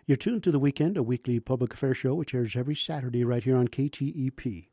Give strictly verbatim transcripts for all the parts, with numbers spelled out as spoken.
You're tuned to The Weekend, a weekly public affairs show which airs every Saturday right here on K T E P.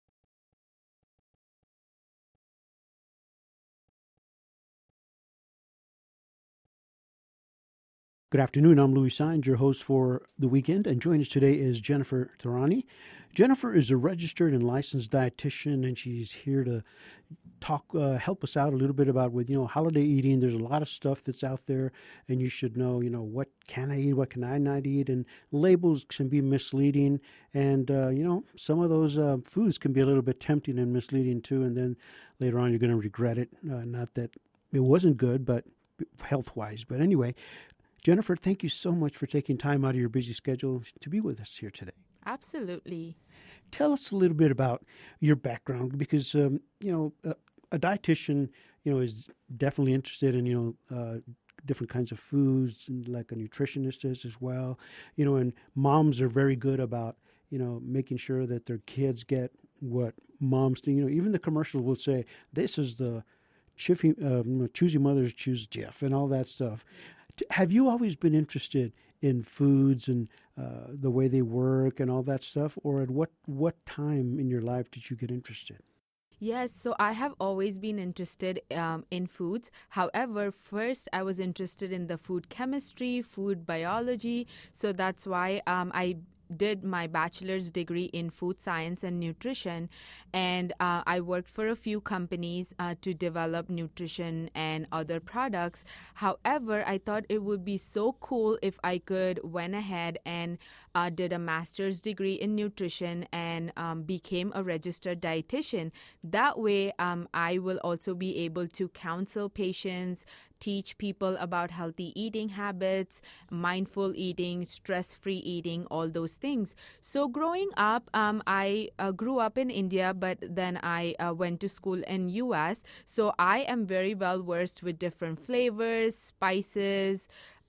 Good afternoon. I'm Louis Sines, your host for The Weekend, and joining us today is Jennifer Tarani. Jennifer is a registered and licensed dietitian, and she's here to talk, uh, help us out a little bit about with you know holiday eating. There's a lot of stuff that's out there, and you should know you know what can I eat, what can I not eat, and labels can be misleading, and uh, you know some of those uh, foods can be a little bit tempting and misleading too. And then later on, you're going to regret it. Uh, not that it wasn't good, but health wise. But anyway. Jennifer, thank you so much for taking time out of your busy schedule to be with us here today. Absolutely. Tell us a little bit about your background because, um, you know, a, a dietitian, you know, is definitely interested in, you know, uh, different kinds of foods, like a nutritionist is as well. You know, and moms are very good about, you know, making sure that their kids get what moms do. You know, even the commercials will say, this is the Chiffy, uh, choosy mothers choose Jeff and all that stuff. Have you always been interested in foods and uh, the way they work and all that stuff? Or at what, what time in your life did you get interested? Yes, so I have always been interested um, in foods. However, first I was interested in the food chemistry, food biology. So that's why um, I did my bachelor's degree in food science and nutrition, and uh, I worked for a few companies uh, to develop nutrition and other products. However, I thought it would be so cool if I could went ahead and uh, did a master's degree in nutrition and um, became a registered dietitian. That way, um, I will also be able to counsel patients, teach people about healthy eating habits, mindful eating, stress-free eating, all those things. So growing up, um, I uh, grew up in India, but then I uh, went to school in U S. So I am very well versed with different flavors, spices,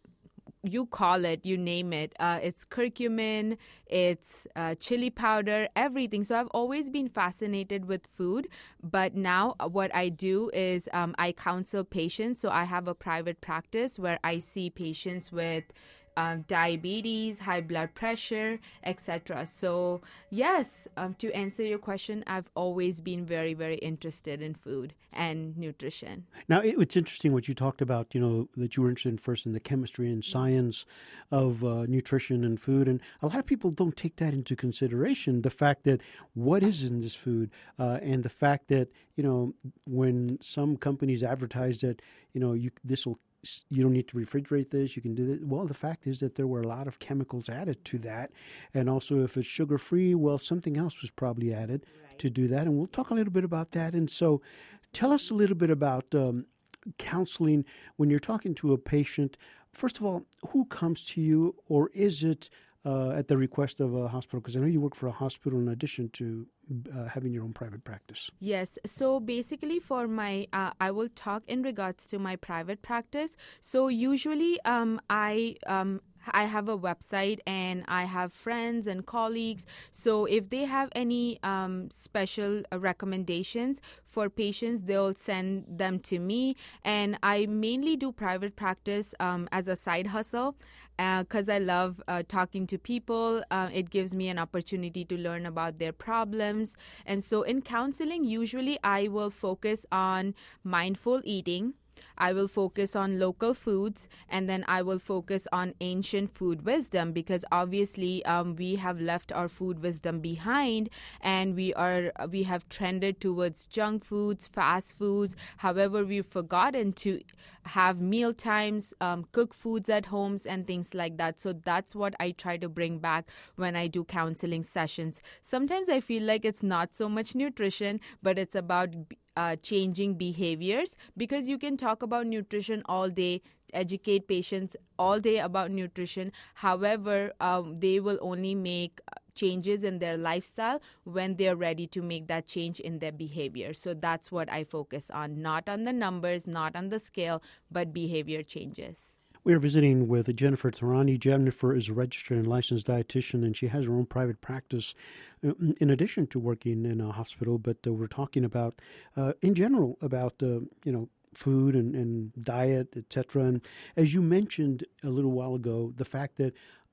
you call it, you name it. Uh, it's curcumin, it's uh, chili powder, everything. So I've always been fascinated with food. But now what I do is um, I counsel patients. So I have a private practice where I see patients with um, diabetes, high blood pressure, et cetera. So yes, um, to answer your question, I've always been very, very interested in food and nutrition. Now, it, it's interesting what you talked about, you know, that you were interested in first in the chemistry and science of uh, nutrition and food. And a lot of people don't take that into consideration, the fact that what is in this food uh, and the fact that, you know, when some companies advertise that, you know, you this will you don't need to refrigerate this, you can do that. Well, the fact is that there were a lot of chemicals added to that. And also if it's sugar-free, well, something else was probably added right. to do that. And we'll talk a little bit about that. And so tell us a little bit about um, counseling when you're talking to a patient. First of all, who comes to you, or is it uh, at the request of a hospital? Because I know you work for a hospital in addition to uh, having your own private practice. Yes. So basically for my, uh, I will talk in regards to my private practice. So usually um, I... Um, I have a website and I have friends and colleagues. So if they have any um, special uh, recommendations for patients, they'll send them to me. And I mainly do private practice um, as a side hustle because uh, I love uh, talking to people. Uh, it gives me an opportunity to learn about their problems. And so in counseling, usually I will focus on mindful eating. I will focus on local foods, and then I will focus on ancient food wisdom, because obviously um, we have left our food wisdom behind, and we are we have trended towards junk foods, fast foods. However, we've forgotten to have meal times, um, cook foods at homes, and things like that. So that's what I try to bring back when I do counseling sessions. Sometimes I feel like it's not so much nutrition, but it's about Uh, changing behaviors, because you can talk about nutrition all day, educate patients all day about nutrition. However, um, they will only make changes in their lifestyle when they're ready to make that change in their behavior. So that's what I focus on, not on the numbers, not on the scale, but behavior changes. We are visiting with Jennifer Tarani. Jennifer is a registered and licensed dietitian, and she has her own private practice in addition to working in a hospital. But uh, we're talking about, uh, in general, about, uh, you know, food and, and diet, et cetera. And as you mentioned a little while ago, the fact that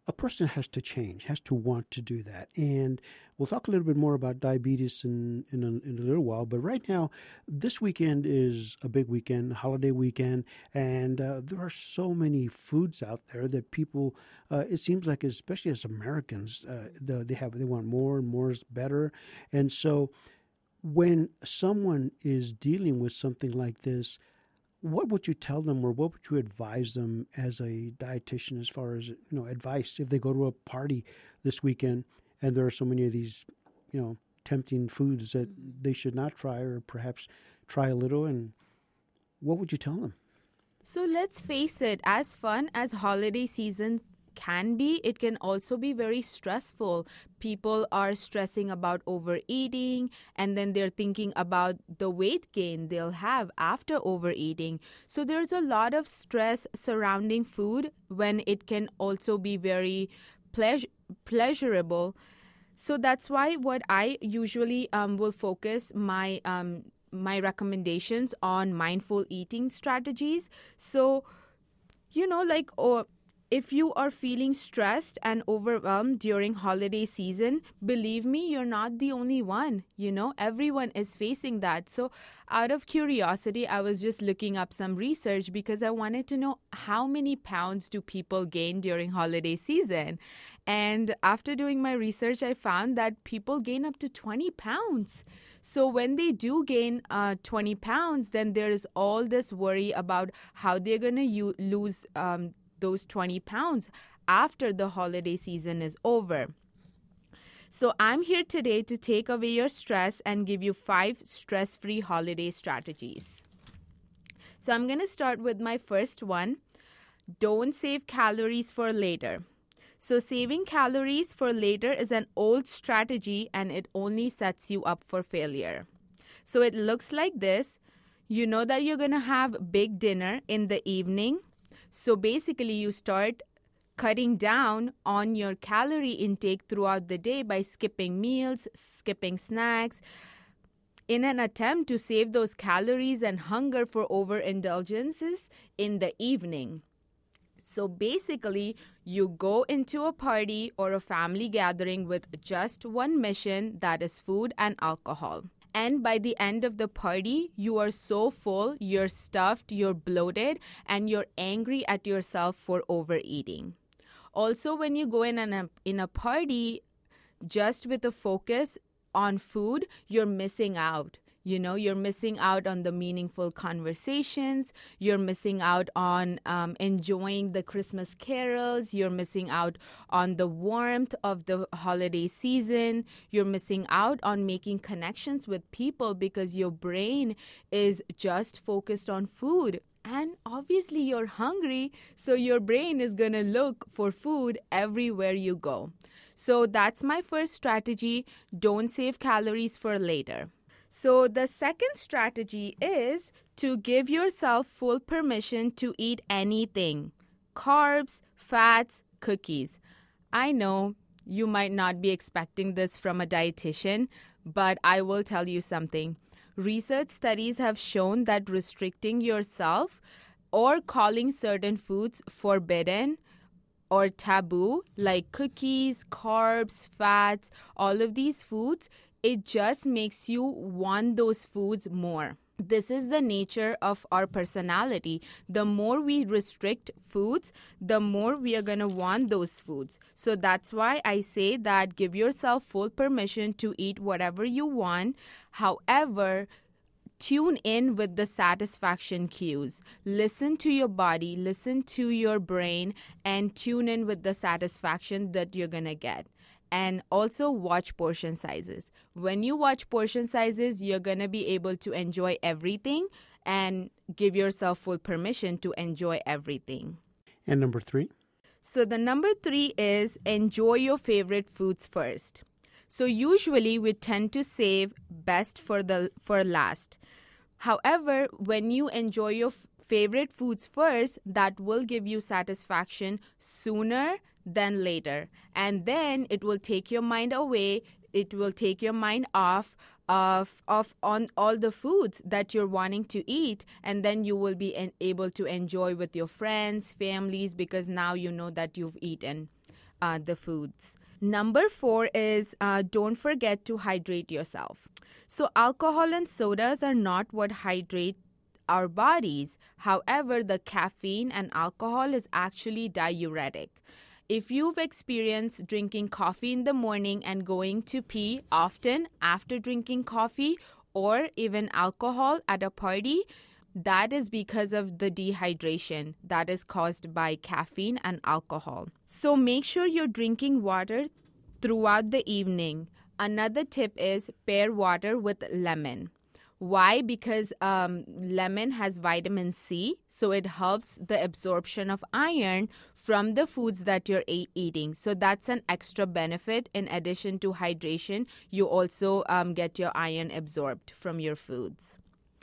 a person has to change, has to want to do that. And we'll talk a little bit more about diabetes in, in, a, in a little while. But right now, this weekend is a big weekend, holiday weekend, and uh, there are so many foods out there that people, uh, it seems like, especially as Americans, uh, the, they have they want more and more is better. And so when someone is dealing with something like this, what would you tell them, or what would you advise them as a dietitian as far as, you know, advice if they go to a party this weekend and there are so many of these, you know, tempting foods that they should not try, or perhaps try a little, and what would you tell them? So let's face it, as fun as holiday seasons can be, it can also be very stressful. People are stressing about overeating, and then they're thinking about the weight gain they'll have after overeating. So there's a lot of stress surrounding food when it can also be very pleas- pleasurable. So that's why what I usually um, will focus my um, my recommendations on mindful eating strategies. So, you know, like, or if you are feeling stressed and overwhelmed during holiday season, believe me, you're not the only one. You know, everyone is facing that. So out of curiosity, I was just looking up some research because I wanted to know how many pounds do people gain during holiday season. And after doing my research, I found that people gain up to twenty pounds. So when they do gain uh, twenty pounds, then there is all this worry about how they're going to u- lose um, those twenty pounds after the holiday season is over. So I'm here today to take away your stress and give you five stress-free holiday strategies. So I'm going to start with my first one. Don't save calories for later. So saving calories for later is an old strategy, and it only sets you up for failure. So it looks like this. You know that you're going to have big dinner in the evening. So basically, you start cutting down on your calorie intake throughout the day by skipping meals, skipping snacks, in an attempt to save those calories and hunger for overindulgences in the evening. So basically, you go into a party or a family gathering with just one mission, that is food and alcohol. And by the end of the party, you are so full, you're stuffed, you're bloated, and you're angry at yourself for overeating. Also, when you go in a, in a party just with a focus on food, you're missing out. You know, you're missing out on the meaningful conversations. You're missing out on um, enjoying the Christmas carols. You're missing out on the warmth of the holiday season. You're missing out on making connections with people because your brain is just focused on food. And obviously you're hungry, so your brain is going to look for food everywhere you go. So that's my first strategy. Don't save calories for later. So the second strategy is to give yourself full permission to eat anything. Carbs, fats, cookies. I know you might not be expecting this from a dietitian, but I will tell you something. Research studies have shown that restricting yourself or calling certain foods forbidden or taboo, like cookies, carbs, fats, all of these foods, it just makes you want those foods more. This is the nature of our personality. The more we restrict foods, the more we are going to want those foods. So that's why I say that give yourself full permission to eat whatever you want. However, tune in with the satisfaction cues. Listen to your body, listen to your brain, and tune in with the satisfaction that you're going to get. And also watch portion sizes. When you watch portion sizes, you're going to be able to enjoy everything and give yourself full permission to enjoy everything. And number three? So the number three is enjoy your favorite foods first. So usually we tend to save best for the for last. However, when you enjoy your f- favorite foods first, that will give you satisfaction sooner than later. And then it will take your mind away. It will take your mind off of, of on all the foods that you're wanting to eat. And then you will be en- able to enjoy with your friends, families, because now you know that you've eaten uh, the foods. Number four is uh, don't forget to hydrate yourself. So alcohol and sodas are not what hydrate our bodies. However, the caffeine and alcohol is actually diuretic. If you've experienced drinking coffee in the morning and going to pee often after drinking coffee or even alcohol at a party, that is because of the dehydration that is caused by caffeine and alcohol. So make sure you're drinking water throughout the evening. Another tip is pair water with lemon. Why? Because um, lemon has vitamin C, so it helps the absorption of iron from the foods that you're a- eating. So that's an extra benefit. In addition to hydration, you also um, get your iron absorbed from your foods.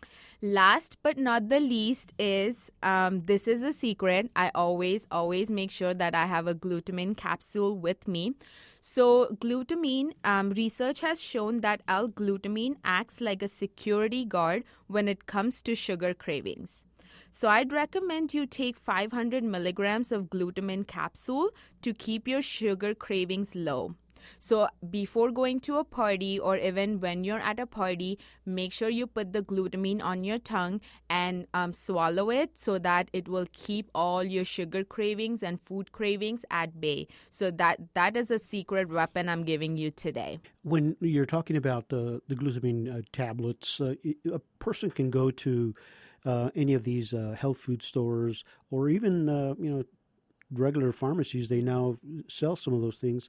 Last but not the least is, um, this is a secret. I always, always make sure that I have a glutamine capsule with me. So glutamine, um, research has shown that L-glutamine acts like a security guard when it comes to sugar cravings. So I'd recommend you take five hundred milligrams of glutamine capsule to keep your sugar cravings low. So before going to a party or even when you're at a party, make sure you put the glutamine on your tongue and um, swallow it so that it will keep all your sugar cravings and food cravings at bay. So that that is a secret weapon I'm giving you today. When you're talking about uh, the glutamine uh, tablets, uh, a person can go to uh, any of these uh, health food stores or even, uh, you know, regular pharmacies. They now sell some of those things.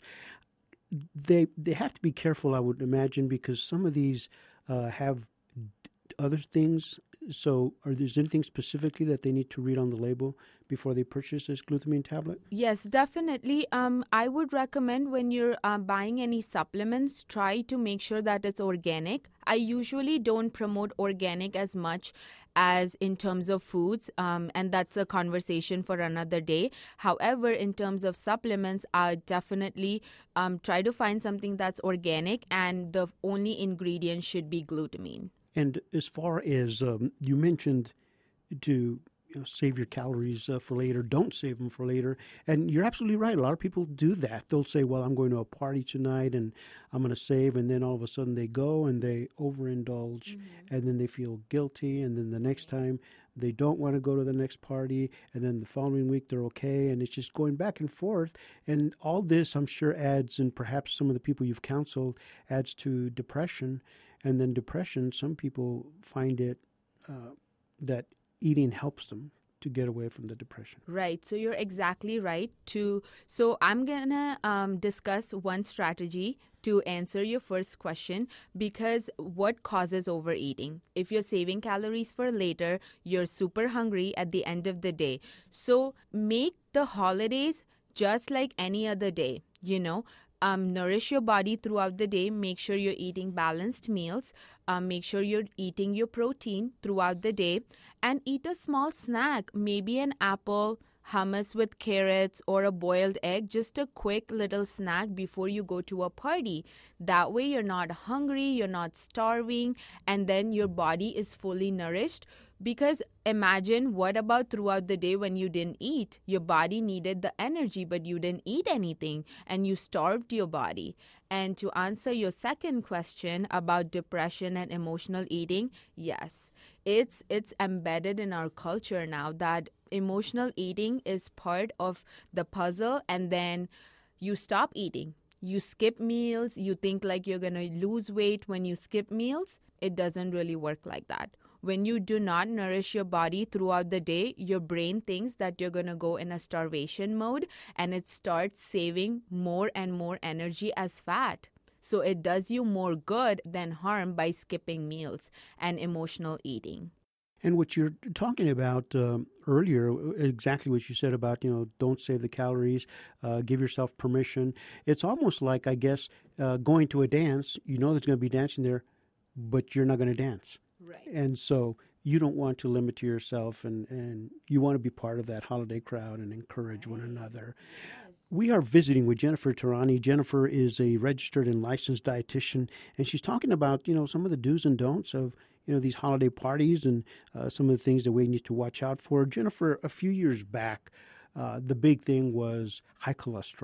They they have to be careful, I would imagine, because some of these uh, have other things. So are there anything specifically that they need to read on the label before they purchase this glutamine tablet? Yes, definitely. Um, I would recommend when you're uh, buying any supplements, try to make sure that it's organic. I usually don't promote organic as much as in terms of foods, um, and that's a conversation for another day. However, in terms of supplements, I definitely um, try to find something that's organic, and the only ingredient should be glutamine. And as far as um, you mentioned to you know, save your calories uh, for later, don't save them for later. And you're absolutely right. A lot of people do that. They'll say, well, I'm going to a party tonight and I'm going to save. And then all of a sudden they go and they overindulge mm-hmm. and then they feel guilty. And then the next time they don't want to go to the next party. And then the following week they're okay. And it's just going back and forth. And all this, I'm sure, adds, and perhaps some of the people you've counseled, adds to depression. And then depression, some people find it uh, that eating helps them to get away from the depression. Right. So you're exactly right. To so I'm going to um, discuss one strategy to answer your first question, because what causes overeating? If you're saving calories for later, you're super hungry at the end of the day. So make the holidays just like any other day, you know. Um, nourish your body throughout the day. Make sure you're eating balanced meals. Um, make sure you're eating your protein throughout the day. And eat a small snack, maybe an apple, hummus with carrots, or a boiled egg. Just a quick little snack before you go to a party. That way you're not hungry, you're not starving, and then your body is fully nourished. Because imagine, what about throughout the day when you didn't eat? Your body needed the energy, but you didn't eat anything and you starved your body. And to answer your second question about depression and emotional eating, yes, it's it's embedded in our culture now that emotional eating is part of the puzzle, and then you stop eating. You skip meals. You think like you're going to lose weight when you skip meals. It doesn't really work like that. When you do not nourish your body throughout the day, your brain thinks that you're going to go in a starvation mode, and it starts saving more and more energy as fat. So it does you more good than harm by skipping meals and emotional eating. And what you're talking about um, earlier, exactly what you said about, you know, don't save the calories, uh, give yourself permission. It's almost like, I guess, uh, going to a dance. You know there's going to be dancing there, but you're not going to dance. Right. And so you don't want to limit yourself, and, and you want to be part of that holiday crowd and encourage one another. Yes. We are visiting with Jennifer Tehrani. Jennifer is a registered and licensed dietitian, and she's talking about, you know, some of the do's and don'ts of, you know, these holiday parties and uh, some of the things that we need to watch out for. Jennifer, a few years back, uh, the big thing was high cholesterol.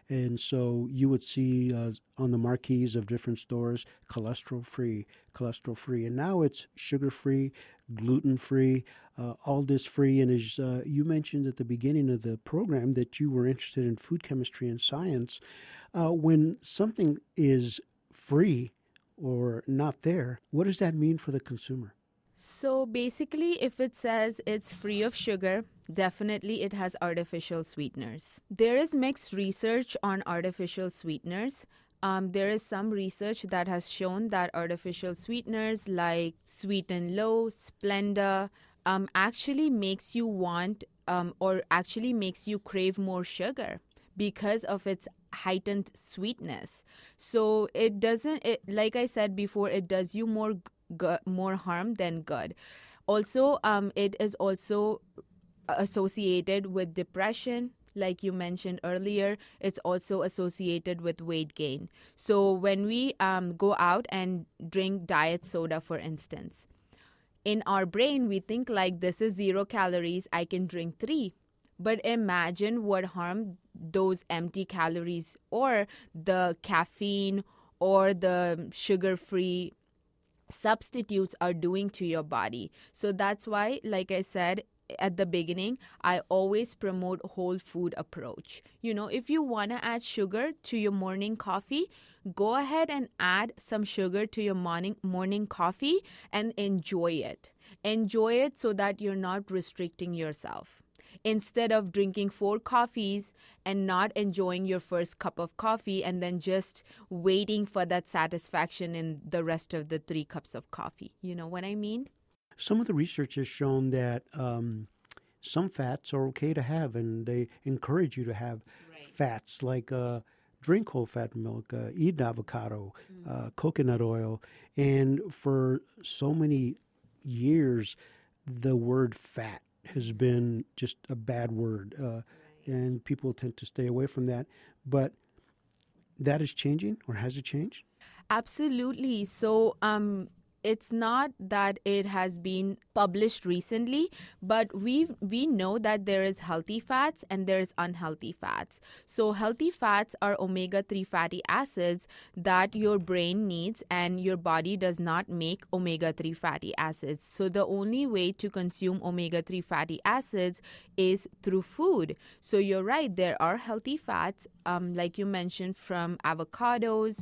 And so you would see uh, on the marquees of different stores, cholesterol free, cholesterol free. And now it's sugar free, gluten free, uh, all this free. And as uh, you mentioned at the beginning of the program that you were interested in food chemistry and science, uh, when something is free or not there, what does that mean for the consumer? So basically, if it says it's free of sugar, definitely it has artificial sweeteners. There is mixed research on artificial sweeteners. Um, there is some research that has shown that artificial sweeteners like Sweet and Low, Splenda, um, actually makes you want um, or actually makes you crave more sugar because of its heightened sweetness. So it doesn't, it, like I said before, it does you more good, more harm than good. Also, um, it is also associated with depression. Like you mentioned earlier, it's also associated with weight gain. So when we um, go out and drink diet soda, for instance, in our brain, we think like this is zero calories, I can drink three. But imagine what harm those empty calories or the caffeine or the sugar-free substitutes are doing to your body. So that's why, like I said at the beginning, I always promote whole food approach. You know, if you want to add sugar to your morning coffee, go ahead and add some sugar to your morning morning coffee and enjoy it. Enjoy it so that you're not restricting yourself. Instead of drinking four coffees and not enjoying your first cup of coffee and then just waiting for that satisfaction in the rest of the three cups of coffee. You know what I mean? Some of the research has shown that um, some fats are okay to have, and they encourage you to have right. fats like uh, drink whole fat milk, uh, eat avocado, mm. uh, coconut oil. And for so many years, the word fat has been just a bad word, uh, right. and people tend to stay away from that. But that is changing, or has it changed? Absolutely. So um, it's not that it has been published recently, but we we know that there is healthy fats and there is unhealthy fats. So healthy fats are omega three fatty acids that your brain needs, and your body does not make omega three fatty acids. So the only way to consume omega three fatty acids is through food. So you're right, there are healthy fats, um, like you mentioned, from avocados,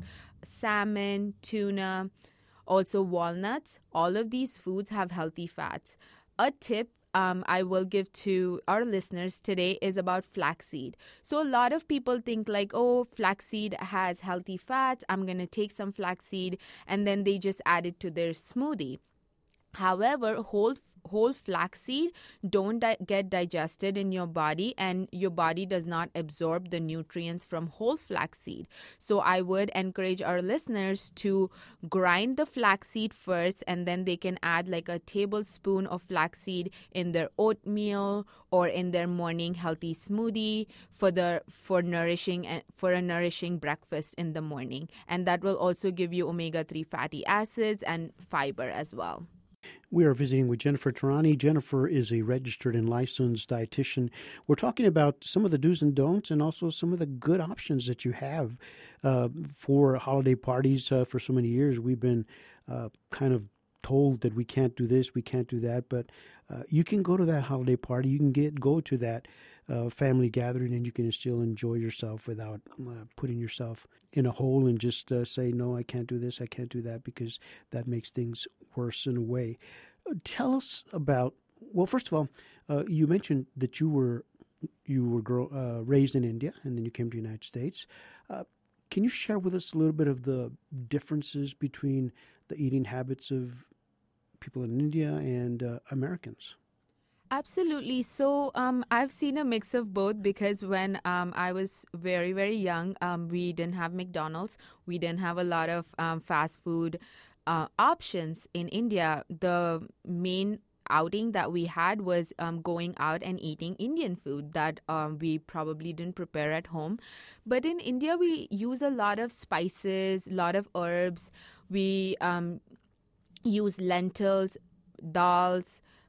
salmon, tuna, also walnuts. All of these foods have healthy fats. A tip um, I will give to our listeners today is about flaxseed. So a lot of people think like, oh, flaxseed has healthy fats, I'm going to take some flaxseed, and then they just add it to their smoothie. However, whole whole flaxseed don't di- get digested in your body, and your body does not absorb the nutrients from whole flaxseed. So I would encourage our listeners to grind the flaxseed first, and then they can add like a tablespoon of flaxseed in their oatmeal or in their morning healthy smoothie for the for nourishing and for a nourishing breakfast in the morning. And that will also give you omega three fatty acids and fiber as well. We are visiting with Jennifer Tehrani. Jennifer is a registered and licensed dietitian. We're talking about some of the do's and don'ts and also some of the good options that you have uh, for holiday parties. Uh, for so many years, we've been uh, kind of told that we can't do this, we can't do that, but uh, you can go to that holiday party, you can get go to that uh, family gathering, and you can still enjoy yourself without uh, putting yourself in a hole and just uh, say, no, I can't do this, I can't do that, because that makes things worse in a way. Uh, tell us about, well, first of all, uh, you mentioned that you were you were grow, uh, raised in India, and then you came to the United States. Uh, can you share with us a little bit of the differences between the eating habits of people in India and uh, Americans? Absolutely. So um, I've seen a mix of both, because when um, I was very, very young, um, we didn't have McDonald's. We didn't have a lot of um, fast food uh, options in India. The main outing that we had was um, going out and eating Indian food that um, we probably didn't prepare at home. But in India, we use a lot of spices, a lot of herbs. We um, use lentils, dals,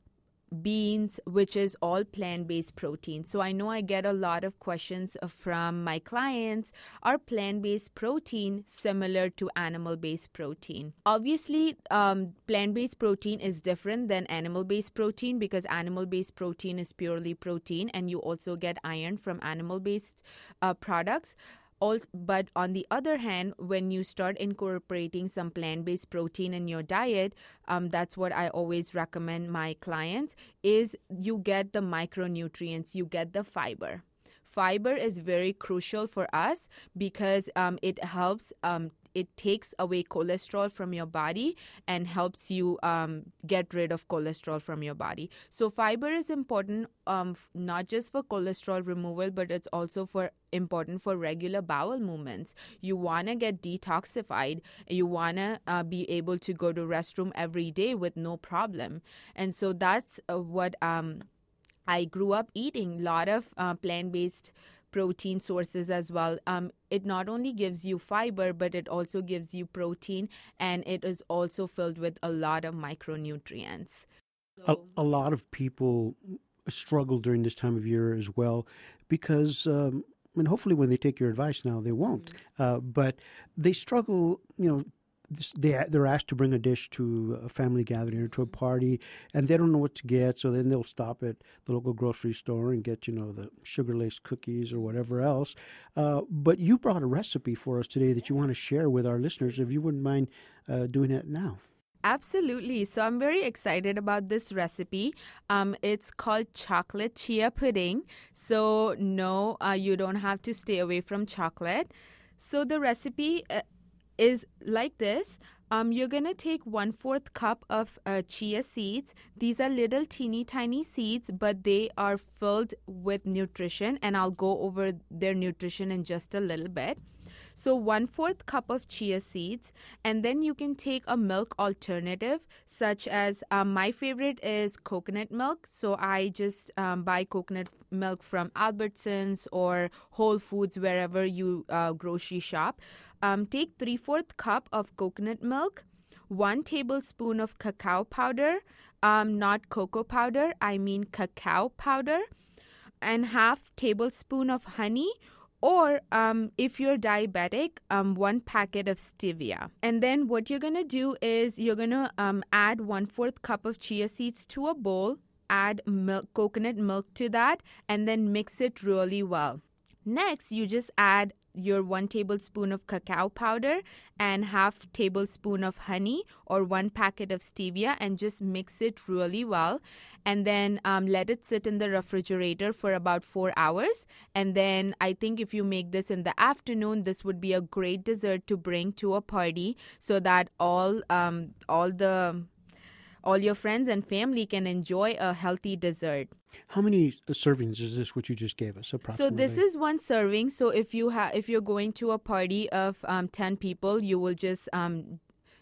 beans, which is all plant-based protein. So I know I get a lot of questions from my clients, are plant-based protein similar to animal-based protein? Obviously, um, plant-based protein is different than animal-based protein because animal-based protein is purely protein, and you also get iron from animal-based uh, products. Also, but on the other hand, when you start incorporating some plant-based protein in your diet, um, that's what I always recommend my clients, is you get the micronutrients, you get the fiber. Fiber is very crucial for us because um, it helps um, it takes away cholesterol from your body and helps you um, get rid of cholesterol from your body. So fiber is important um, f- not just for cholesterol removal, but it's also for important for regular bowel movements. You want to get detoxified. You want to uh, be able to go to restroom every day with no problem. And so that's uh, what um, I grew up eating, a lot of uh, plant-based protein sources as well. Um, it not only gives you fiber, but it also gives you protein, and it is also filled with a lot of micronutrients. A, a lot of people struggle during this time of year as well because, um, I mean, hopefully when they take your advice now, they won't. Mm-hmm. Uh, but they struggle, you know, This, they, they're asked to bring a dish to a family gathering or to a party, and they don't know what to get, so then they'll stop at the local grocery store and get, you know, the sugar-laced cookies or whatever else. Uh, but you brought a recipe for us today that you want to share with our listeners, if you wouldn't mind uh, doing it now. Absolutely. So I'm very excited about this recipe. Um, it's called chocolate chia pudding. So no, uh, you don't have to stay away from chocolate. So the recipe Uh, is like this. Um, you're going to take one-fourth cup of uh, chia seeds. These are little teeny tiny seeds, but they are filled with nutrition, and I'll go over their nutrition in just a little bit. So one-fourth cup of chia seeds, and then you can take a milk alternative, such as um, my favorite is coconut milk. So I just um, buy coconut milk from Albertsons or Whole Foods, wherever you uh, grocery shop. Um, take three-fourth cup of coconut milk, one tablespoon of cacao powder, um, not cocoa powder, I mean cacao powder, and half tablespoon of honey, or um, if you're diabetic, um, one packet of stevia. And then what you're going to do is you're going to um, add one-fourth cup of chia seeds to a bowl, add milk, coconut milk to that, and then mix it really well. Next, you just add your one tablespoon of cacao powder and half tablespoon of honey or one packet of stevia, and just mix it really well. And then um, let it sit in the refrigerator for about four hours. And then I think if you make this in the afternoon, this would be a great dessert to bring to a party, so that all um, all the all your friends and family can enjoy a healthy dessert. How many servings is this, what you just gave us, approximately? So this is one serving. So if you have, if you're going to a party of um, ten people, you will just um,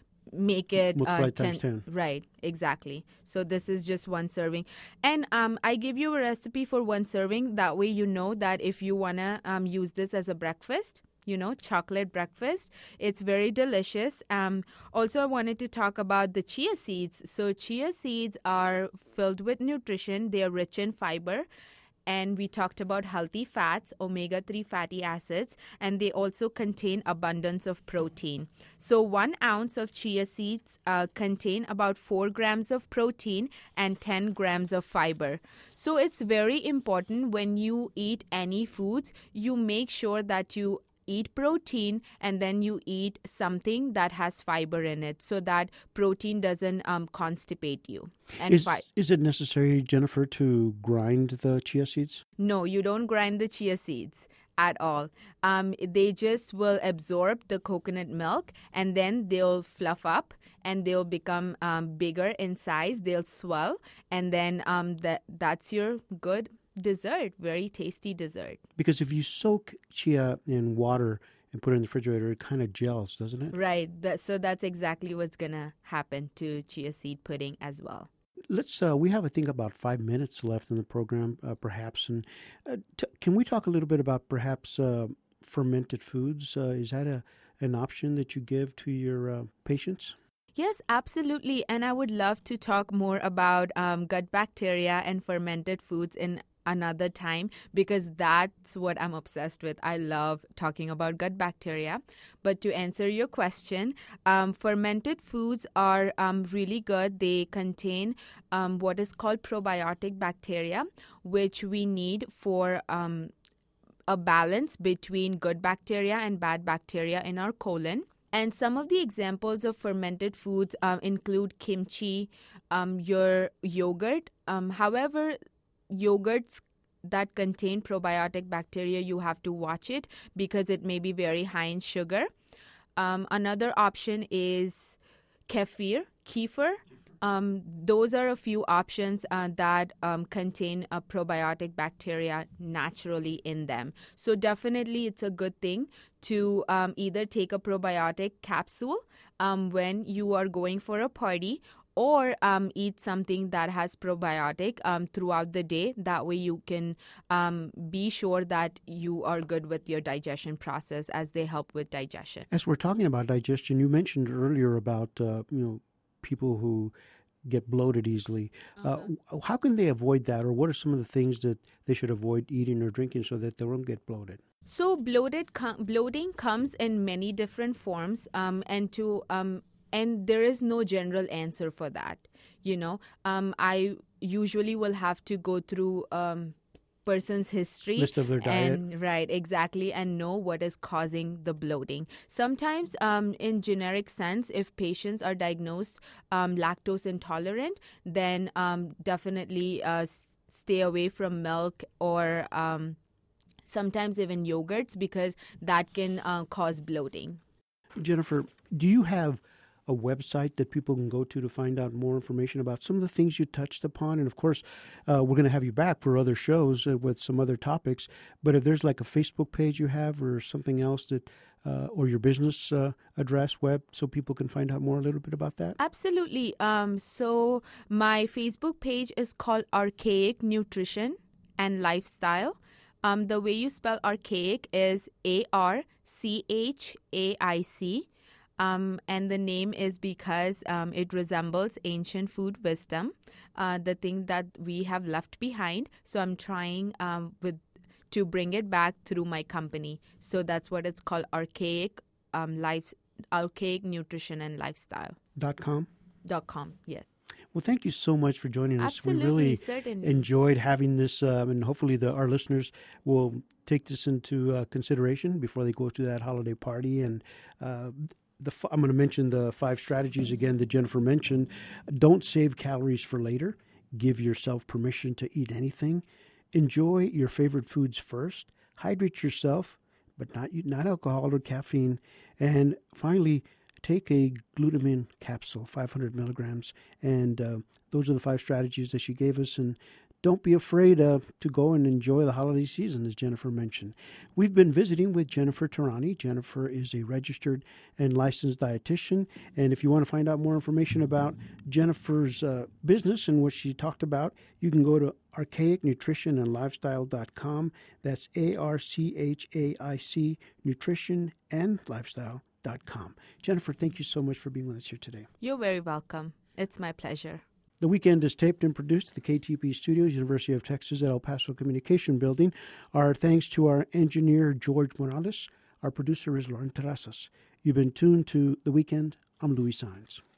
make it multiply uh, times ten. Right, exactly. So this is just one serving. And um, I give you a recipe for one serving. That way you know that if you want to um, use this as a breakfast, you know, chocolate breakfast, it's very delicious. Um, also, I wanted to talk about the chia seeds. So chia seeds are filled with nutrition. They are rich in fiber. And we talked about healthy fats, omega three fatty acids, and they also contain abundance of protein. So one ounce of chia seeds uh, contain about four grams of protein and ten grams of fiber. So it's very important when you eat any foods, you make sure that you eat protein and then you eat something that has fiber in it, so that protein doesn't um, constipate you. And is, fi- is it necessary, Jennifer, to grind the chia seeds? No, you don't grind the chia seeds at all. Um, they just will absorb the coconut milk, and then they'll fluff up and they'll become um, bigger in size. They'll swell, and then um, that that's your good dessert, very tasty dessert. Because if you soak chia in water and put it in the refrigerator, it kind of gels, doesn't it? Right. That, so that's exactly what's going to happen to chia seed pudding as well. Let's. Uh, we have, I think, about five minutes left in the program, uh, perhaps. And uh, t- can we talk a little bit about perhaps uh, fermented foods? Uh, is that a an option that you give to your uh, patients? Yes, absolutely. And I would love to talk more about um, gut bacteria and fermented foods in another time because that's what I'm obsessed with. I love talking about gut bacteria. But to answer your question, um, fermented foods are um, really good. They contain um, what is called probiotic bacteria, which we need for um, a balance between good bacteria and bad bacteria in our colon. And some of the examples of fermented foods um, include kimchi, um, your yogurt. Um, however, yogurts that contain probiotic bacteria, you have to watch it because it may be very high in sugar. Um, another option is kefir, kefir. Um, those are a few options uh, that um, contain a probiotic bacteria naturally in them. So definitely it's a good thing to um, either take a probiotic capsule um, when you are going for a party or um, eat something that has probiotic um, throughout the day. That way you can um, be sure that you are good with your digestion process as they help with digestion. As we're talking about digestion, you mentioned earlier about, uh, you know, people who get bloated easily. Uh-huh. Uh, how can they avoid that, or what are some of the things that they should avoid eating or drinking so that they won't get bloated? So bloated com- bloating comes in many different forms, um, and to um, and there is no general answer for that. You know, um, I usually will have to go through um, person's history, list of their diet, and right, exactly, and know what is causing the bloating. Sometimes, um, in generic sense, if patients are diagnosed um, lactose intolerant, then um, definitely uh, stay away from milk or um, sometimes even yogurts because that can uh, cause bloating. Jennifer, do you have a website that people can go to to find out more information about some of the things you touched upon? And of course, uh, we're going to have you back for other shows uh, with some other topics. But if there's like a Facebook page you have or something else that, uh, or your business uh, address, web, so people can find out more a little bit about that? Absolutely. Um, so my Facebook page is called Archaic Nutrition and Lifestyle. Um, the way you spell archaic is A R C H A I C. Um, and the name is because um, it resembles ancient food wisdom, uh, the thing that we have left behind. So I'm trying um, with to bring it back through my company. So that's what it's called, Archaic um, life, Archaic Nutrition and Lifestyle. Dot com. Dot com. Yes. Well, thank you so much for joining us. Absolutely, we really certainly. enjoyed having this, um, and hopefully the, our listeners will take this into uh, consideration before they go to that holiday party. And uh, The, I'm going to mention the five strategies again that Jennifer mentioned. Don't save calories for later. Give yourself permission to eat anything. Enjoy your favorite foods first. Hydrate yourself, but not not alcohol or caffeine. And finally, take a glutamine capsule, five hundred milligrams. And uh, those are the five strategies that she gave us. And don't be afraid uh, to go and enjoy the holiday season, as Jennifer mentioned. We've been visiting with Jennifer Tehrani. Jennifer is a registered and licensed dietitian. And if you want to find out more information about Jennifer's uh, business and what she talked about, you can go to archaic nutrition and lifestyle dot com. That's A R C H A I C, nutrition and lifestyle dot com. Jennifer, thank you so much for being with us here today. You're very welcome. It's my pleasure. The Weekend is taped and produced at the K T P Studios, University of Texas at El Paso Communication Building. Our thanks to our engineer, George Morales. Our producer is Lauren Terrazas. You've been tuned to The Weekend. I'm Luis Saenz.